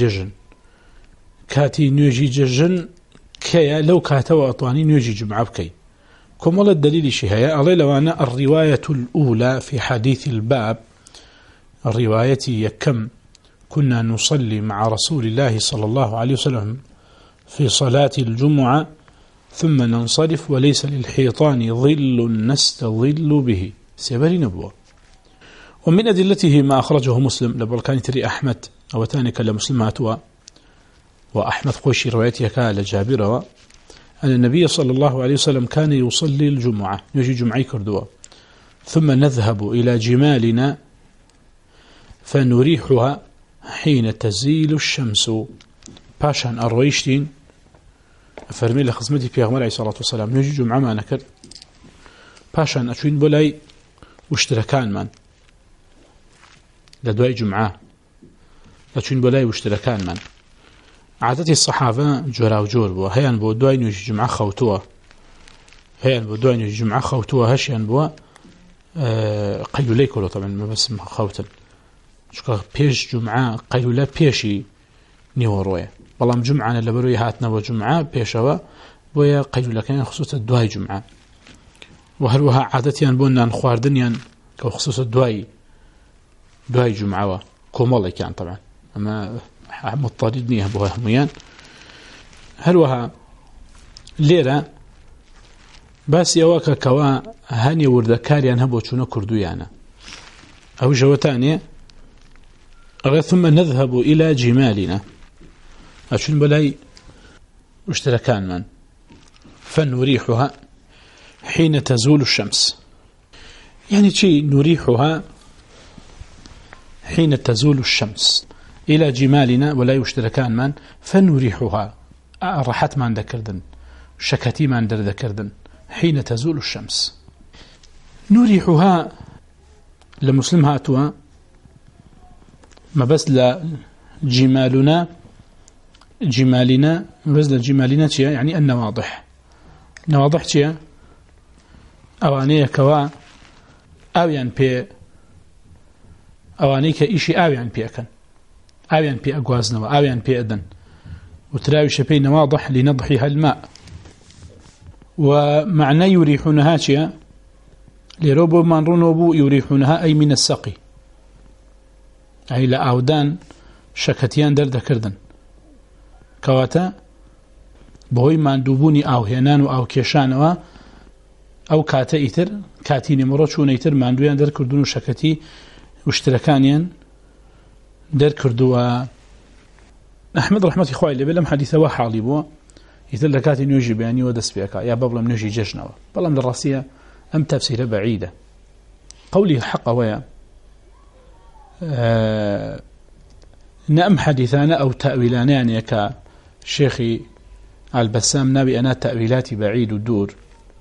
ججن كيا لو كاتوا أطواني نيجي جمعة بكي. كم والله الدليل شهية الله لو أنا الرواية الأولى في حديث الباب الرواية يكم كنا نصلي مع رسول الله صلى الله عليه وسلم في صلاة الجمعة ثم ننصرف وليس للحيطان ظل نستظل به سيبري نبوة. ومن أدلته ما أخرجه مسلم لبركان تري أحمد أو تانك لمسلمات وأحمد خوشي روايتها كان جابرة أن النبي صلى الله عليه وسلم كان يصلي الجمعة يجي جمعي كردوا ثم نذهب إلى جمالنا فنريحها حين تزيل الشمس. باشان الرويشتين فرمي لخزمتي في أغمار عليه الصلاة والسلام نجي جمعة ما نكر باشان أشوين بولاي واشتركان من لدواء جمعة أشوين بولاي واشتركان من. عادتي الصحابة جورا وجور بوا هيان بو دواء نجي جمعة خوتوها هشيان بوا قيلوا لي كله طبعا ما بس خوتن شكا بيش جمعة قيلوا لا بيشي نيورويا والله جمعة لبروي هاتنا وجمعة بيشوا بويا قيلوا لكن خصوصا دواي جمعة. وهروها عادتيان بونا نخواردنيان كخصوصا دواي جمعة كومالي كان طبعا أما مضطردني بوها هميان. هروها لێرە باسی ئەوە کەوا هەنێ وردەکاریان هەبوو چوونە کوردویانە ئەو ژەوەتانێ ئەڵێ ثم نذهب إلى جمالنا ئەچون بەلای وشترەکانمان فنريحها حين تزول الشمس يعني شيء نريحها حين تزول الشمس إلى جمالنا ولا يشتركان من فنريحها راحت من ذكردن شكتي من در ذكردن حين تزول الشمس نريحها لمسلم هاتوا ما بس لجمالنا بس لجمالنا يعني النواضح نواضح چیە ئەوانەیە کەوا ئاویان پێ ئەوانەی کە ئیشی ئاویان پێکەن ئاویان پێ ئەگوازنەوە ئاویان پێ ئەدەن وتراویشە پێی نەواضح لنضحها الماء ومعنى يريحونها چیە لێرۆ بۆ مانڕوونەوە بوو يريحونها أي من السقي ئەی لە ئاودان شەکەتیان دەردەکردن کەواتە بۆی ماندووبوونی ئاوهێنان و ئاوکێشانەوە ئەو کاتە ئیتر کاتی نێمەڕۆ چوونە ئیتر ماندوویان دەرکردون و شەکەتی وشترەکانیان دەرکردووە. ئەحمەد ڕەحمەتی خوای لێبێ لەم حەدیثەوە حاڵی بووە ئیتر لە کاتی نوێژی بەیانیەوە دەست پێکا یا بەڵام نوێژی جێژنەوە بەڵام لە ڕاستیە ئەم تەفسیرە بەعیدە قولی حەقەوەیە نەم حەدیثانە ئەو تەویلانەیانەیە کە شێخی البسام نبي أنا تأويلاتي بعيد ودور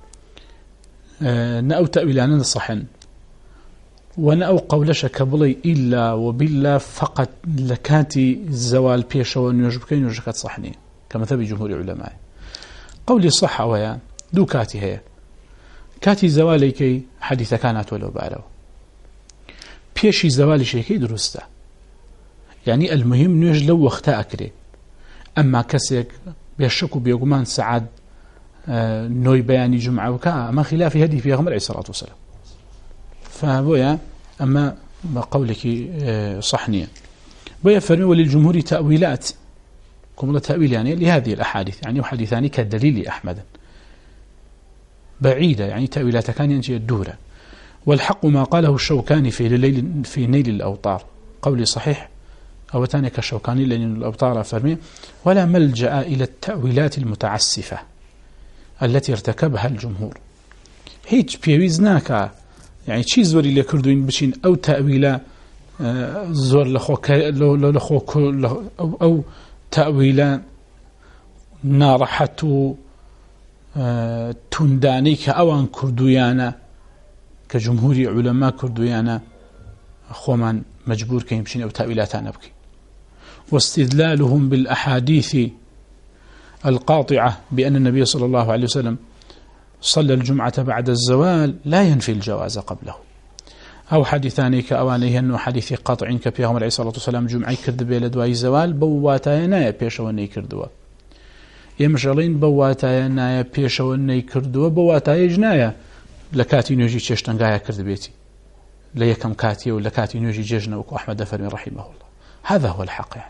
نأو تأويلان صحن ونأو قولش كبلي إلا وبالله فقط لكاتي الزوال بيشة ونجبكين وجكات صحني كما ثبي جمهور علماء قولي صح ويا دو كاتي هي كاتي زوالي كي حديثة كانت ولو بعلو بيشي زوالي شيكي درسته يعني المهم نيج لو وقتا أكري أما كسيك بيشك وبيقومان سعد نوي بياني جمعة وكا ما خلاف هدي في غمر عليه الصلاة والسلام فبويا أما قولك صحنية بويا فرمي وللجمهور تأويلات كم تأويل يعني لهذه الأحاديث يعني وحديثان كالدليل أحمد بعيدة يعني تأويلات كان ينجي الدورة والحق ما قاله الشوكاني في نيل الأوطار قولي صحيح أو تاني كالشوكاني لأن الأوطار فرمي ولا ملجأ إلى التأويلات المتعسفة التي ارتكبها الجمهور هيج بيويزناك يعني شي زوري اللي كردوين بشين أو تأويلا زور لخوك أو تأويلا نارحة تندانيك أوان كردويانا كجمهور علماء كردويانا خومن مجبور كي يمشين أو تأويلاتان نبكي واستدلالهم بالأحاديث القاطعة بأن النبي صلى الله عليه وسلم صلى الجمعة بعد الزوال لا ينفي الجواز قبله أو حديثاني كأوانيه أنه حديث قاطع كبيغم عليه الصلاة والسلام جمعي كردبه لدواي الزوال بواتايا نايا بيشواني كردوا يمشغلين بواتايا نايا بيشواني كردوا بواتايا جنايا لكاتي نوجي تشتنقايا كردبيتي ليكم كاتي ولا كاتي نوجي جيجنا وكو أحمد فرمي رحمه الله هذا هو الحق يعني.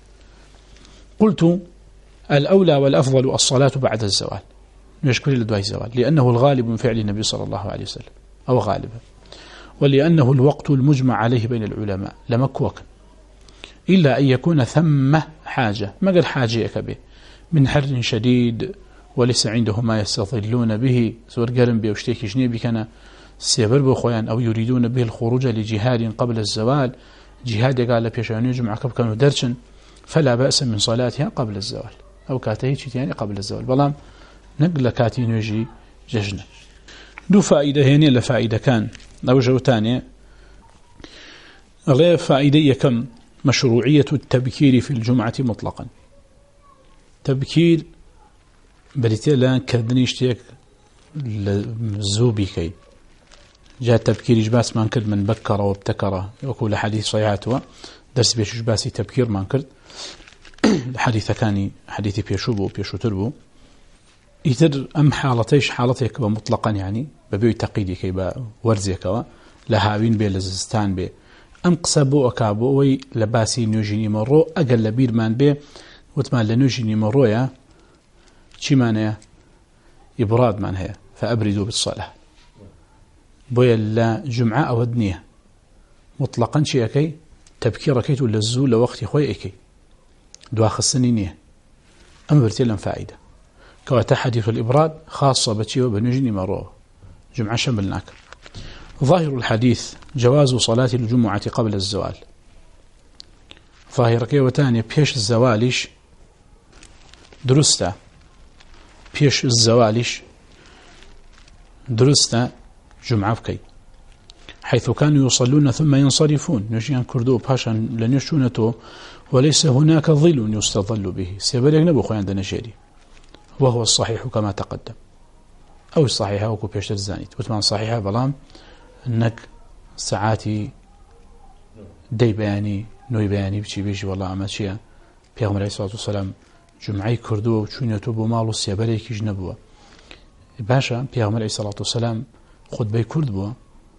قلت الأولى والأفضل الصلاة بعد الزوال نشكر لدواء الزوال لأنه الغالب من فعل النبي صلى الله عليه وسلم أو غالبا ولأنه الوقت المجمع عليه بين العلماء لمكوك إلا أن يكون ثم حاجة ما قال حاجة كبه من حر شديد وليس عنده ما يستظلون به سور قرن بيوشتيك جنيبي كان سيبر بخوان أو يريدون به الخروج لجهاد قبل الزوال جهاد قال بيشان يجمع كانوا درشن فلا بأس من صلاتها قبل الزوال أو كاتهي يعني قبل الزوال بلام نقل كاتي نجي ججنة دو فائدة هنا لفائدة كان أو جوتانية غير فائدة كم مشروعية التبكير في الجمعة مطلقا تبكير بريتي لان كردني اشتيك الزوبي كي جاء تبكير إجباس ما نكرد من بكر وابتكر وكل حديث صيعاتها درس بيش إجباسي تبكير ما نكرد الحديث كان حديث بيشوبو بيشو تربو يتر أم حالتيش حالتيك مطلقا يعني ببيو تقيدي كي بورزيك لهاوين بي لزستان بي أم قصبو أكابو وي لباسي نوجيني مرو أقل لبير مان بي وتمان لنوجيني مرو يا چي مانيا إبراد من هي فأبردوا بالصلاة بويا لا جمعة أو الدنيا مطلقا شيء كي تبكير كي ولا الزول لوقت خوي كي دواخ السنينية أما برتيلا فائدة كواتا حديث الإبراد خاصة بتشي وبنجني مروه جمعة شملناك. ظاهر الحديث جواز صلاة الجمعة قبل الزوال. ظاهر كيوتاني بيش الزوالش درستا بيش الزوالش درستا جمعة بكي حيث كانوا يصلون ثم ينصرفون نجيان كردو باشا لن يشونته وليس هناك ظل يستظل به سيباليك نبوخو عندنا شيري وهو الصحيح كما تقدم أو الصحيحة وكو بيش الزانيت وثمان صحيحة بلام أنك ساعاتي دي بياني نوي بياني بشي بيجي والله أما شيئا بيغمر عليه الصلاة والسلام جمعي كردو وشونيتو بمالو سيباليك يجنبوا باشا بيغمر عليه الصلاة والسلام خطبه كرد بوا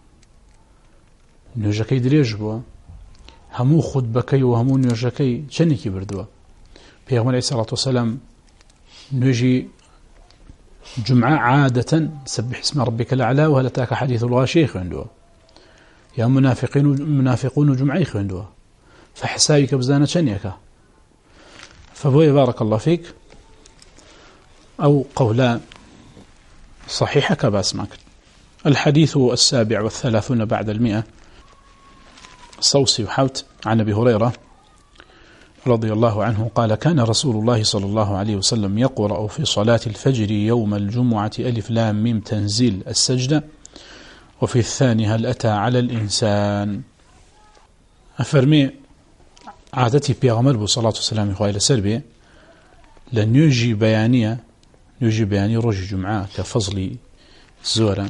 نوجكي دريج بوا همو خطبكي وهمو نوجكي چنكي بردوا بيغمر عليه الصلاة والسلام نجي جمعة عادة سبح اسم ربك الأعلى وهل أتاك حديث الغاشي خندوا يا منافقون جمعي خندوا فحسابك بزانة شنيك فبوي بارك الله فيك أو قولان صحيحة كباسمك. الحديث 37 بعد 100 صوصي وحوت عن أبي هريرة رضي الله عنه قال كان رسول الله صلى الله عليه وسلم يقرأ في صلاة الفجر يوم الجمعة ألف لام ميم تنزيل السجدة وفي الثاني هل أتى على الإنسان. أفرمي عادتي بيغمر بصلاة والسلام إخوائي لسربي لن يجي بياني رجي جمعة كفضل زورا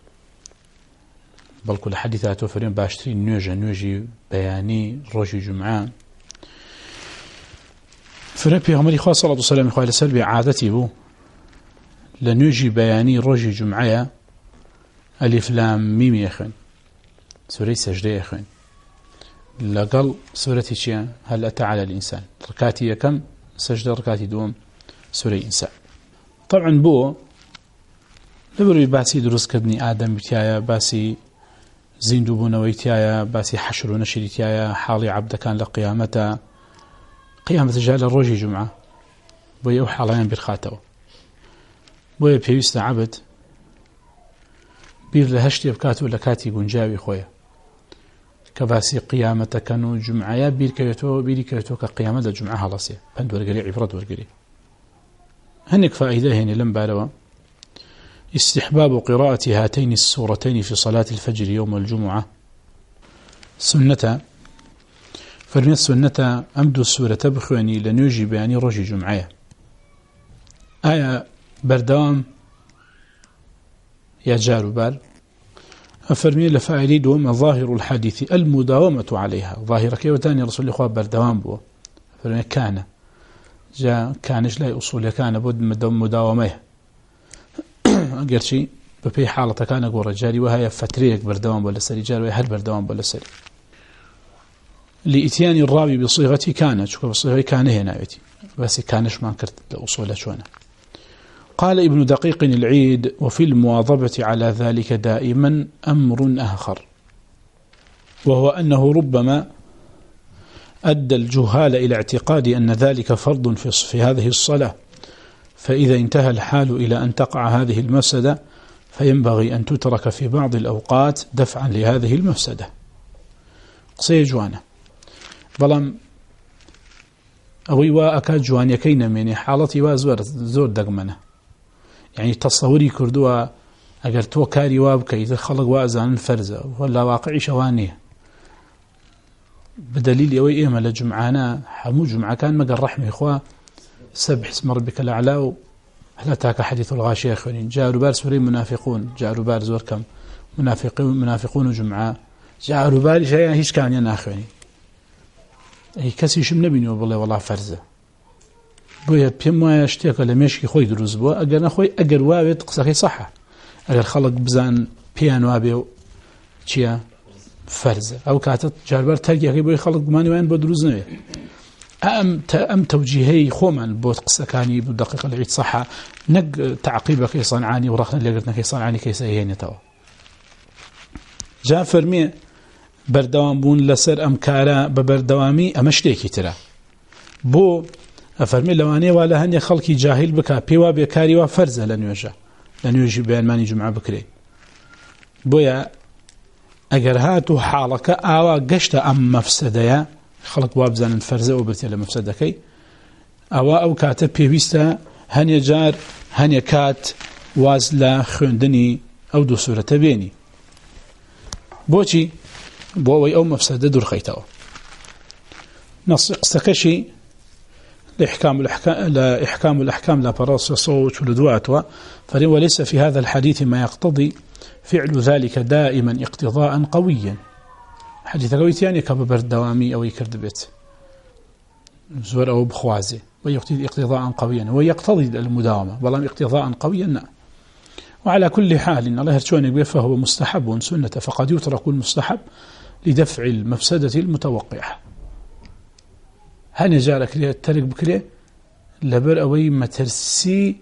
بل كل حديثات وفرين باشترين نيجي بياني رجي جمعة فربي عمري خواه صلى الله عليه وسلم إخوائي لسربي عادتي بو لن يجي بياني رجي جمعة ألف لام ميم يخن سوري سجدة يخن لقل سورتي شيئا هل أتى على الإنسان ركاتي كم سجدة ركاتي دوم سوري إنسان. طبعا بو لبروي باسي دروس كدني آدم بتيايا باسي زيندو بونويتيايا باسي حشر ونشريتيايا حالي عبد كان لقيامته قيامة جال الروجي جمعة بو يو حاليان برخاتو بو يبيوست عبد بير لهشتي بكاتو لكاتي قنجاوي خويا كباسي قيامة كانوا جمعة بير كيوتو كقيامة جمعة هلاسي بند ورقلي عبرت ورقلي هنك فائدة هنا لم باروا استحباب قراءة هاتين السورتين في صلاة الفجر يوم الجمعة سنة فرمي السنة أمد السورة بخواني لنيجي بياني رجي جمعة آية بردوام يا جاربال أفرمي لفاعلي دوم ظاهر الحديث المداومة عليها ظاهر كيوتاني رسول الله بردوام بو فرمي كان جاء كانش لا أصول كان بود مداومه أقرشي ببي حالة كان أقول رجالي وهي فتريك بردوام ولا سري جاري وهي هل بردوام ولا سري لإتيان الراوي بصيغة كانت شكرا بصيغة كان هنا يأتي بس كانش ما انكرت الأصول شوانا. قال ابن دقيق العيد وفي المواظبة على ذلك دائما أمر آخر وهو أنه ربما أدى الجهال إلى اعتقاد أن ذلك فرض في هذه الصلاة فإذا انتهى الحال إلى أن تقع هذه المفسدة فينبغي أن تترك في بعض الأوقات دفعا لهذه المفسدة. قصي جوانا بلام أوي وأكاد جوان يكين مني حالتي وزور دقمنا يعني تصوري كردوا أجر تو كاري وابكي تخلق وأزان فرزة ولا واقعي شوانيه بدليل يوي إيما لجمعانا حمو جمعة كان مقر رحمه إخوة سبح اسم ربك الأعلى هل أتاك حديث الغاشية أخوانين جاء ربال سورين منافقون جاء ربال زور كم منافقون جمعة جاء ربال شيئا هيش كان ينا أخواني أي كسي شم نبيني والله فرزة بويا بيما يشتيك لميشكي خوي دروز بوا أقر نخوي أقر وابد قصاكي صحة أقر خلق بزان بيان وابي چيا فرزة أو كاتت جاربار تركي أخي بوي خلق ماني وين بدروز نوي أم توجيهي خوما بوت قسكاني بدقيق العيد صحة نق تعقيبك يصنعاني ورخنا اللي قلتنا يصنعاني كيسيهين توا جاء فرمي بردوام بون لسر أمكارا ببردوامي أمشتيكي ترى بو أفرمي لواني ولا هني خلقي جاهل بكا بيوا بكاري وفرزة لن يجي بيانماني جمعة بكري بويا أجر هاتو حالك آوا قشت أم مفسديا خلق وابزان الفرزة وبرتي لمفسدكي أو كاتب بيويستا هني جار هني كات وازلا خندني أو دو سورة بيني بوشي بووي أو مفسدة دور خيتاو نص قستكشي لإحكام الأحكام لا براس صوت ولدواتها وليس في هذا الحديث ما يقتضي فعل ذلك دائما اقتضاء قويا حديث قوي يعني كبر دوامي أو يكرد بيت زور أو بخوازي ويقتضي اقتضاء قويا ويقتضي المداومة بل اقتضاء قويا لا. وعلى كل حال إن الله يرشونك به فهو مستحب سنة فقد يترك المستحب لدفع المفسدة المتوقعة هل جارك لي الترك بكري لبر أوي مترسي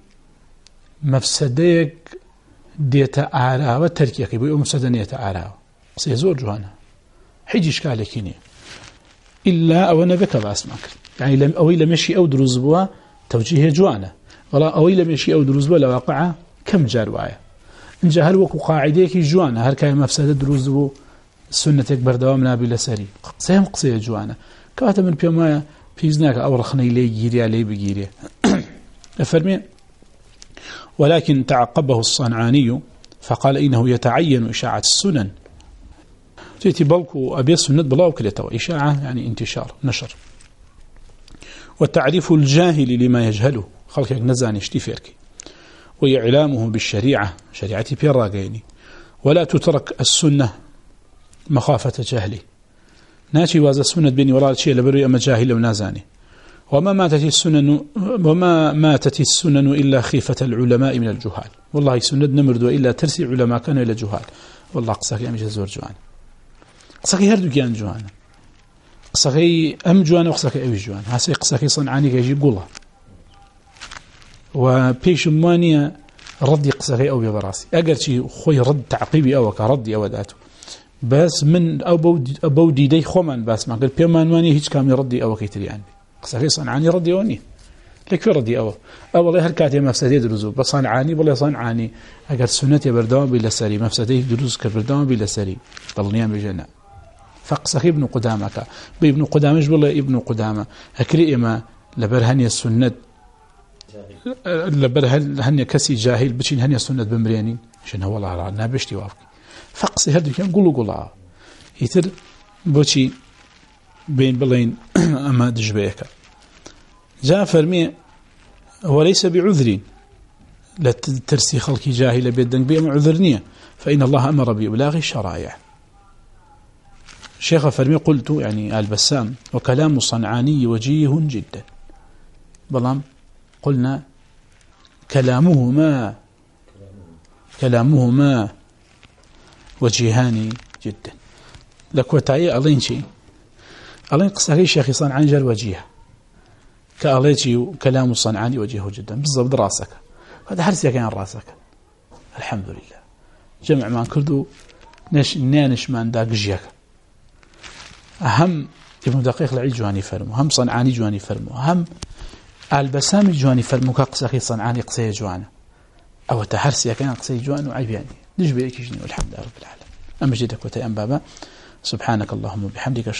مفسدك ديتا أعراها والتركيك بيقول مفسدة ديتا أعراها سيزور جوانا حيجي إشكالكيني إلا أو نبك بأسماك يعني أوي لم يشي أو دروز بوا توجيه جوانا ولا أوي لم يشي أو دروز بوا لواقعه كم جاروايا إن جهل وكو قاعديك جوانا هل كان مفسدة دروز بوا سنتك بردوامنا بلا سري سيهم قصية جوانا كواتا من بيومايا بيزناك أو رخني لي جيري علي بجيري أفرمي ولكن تعقبه الصنعاني فقال إنه يتعين إشاعة السنن تيتي بالكو أبي السنة بلاو كليتو إشاعة يعني انتشار نشر والتعريف الجاهل لما يجهله خلق نزاني اشتفيرك وإعلامه بالشريعة شريعتي بيراغيني ولا تترك السنة مخافة جهلي ناشي واز السنة بيني وراء الشيء لبري أما جاهل ونازاني وما ماتت السنن إلا خيفة العلماء من الجهال والله السنة نمرد إلا ترسي علماء كانوا إلى جهال والله قصاكي أمي جزور جوان قصاكي هردو كيان جوان قصاكي أم جوان وقصاكي أوي جوان هاسي قصاكي صنعاني كيجيب قوله وبيش موانية ردي قصاكي أوي براسي أقرتي خوي رد تعقيبي أو كردي أو داتو بس من أبو ديدي خومن بس ما قال بيمان واني هيك كامل ردي أو كيتري يعني قصاكي صنعاني ردي واني لك في ردي أو والله هالكاتي مفسدي دروزو بس صنعاني ولا صنعاني أقر سنتي بردوام بلا سري مفسدي دروز كبردوام بلا سري ضلنيان بجنة فقصاكي ابن قدامك بابن قدامش والله ابن قدامة أكري إما لبرهني السنة لبرهني كسي جاهل بتشين هني السنة بمريانين عشان هو الله على نابشتي وافقي فقصي هذا كان قولوا يتر بوشي بين بلين أما دجبيك جاء فرمي وليس بعذر لا ترسي خلقي جاهل بيدن بيما عذرنية فإن الله أمر بإبلاغ الشرائع شيخ فرمي قلت يعني البسام وكلام صنعاني وجيه جدا بلام قلنا كلامهما وجيهاني جدا لك وتعي ألين شيء ألين قصة شيخي صنعاني جر وجيه كأليتي كلام الصنعاني وجيه جدا بالضبط راسك هذا حرسي كان راسك الحمد لله جمع ما كردو نانش ما نداق جيك أهم ابن دقيق العيد جواني فرمو هم صنعاني جواني فرمو هم البسام جواني فرمو كقصة صنعاني قصة جوانا أو تحرسي كان قصة جوان وعيب يعني دج بيكيشني والحمد لله رب العالمين أما جدك وتأم بابا سبحانك اللهم وبحمدك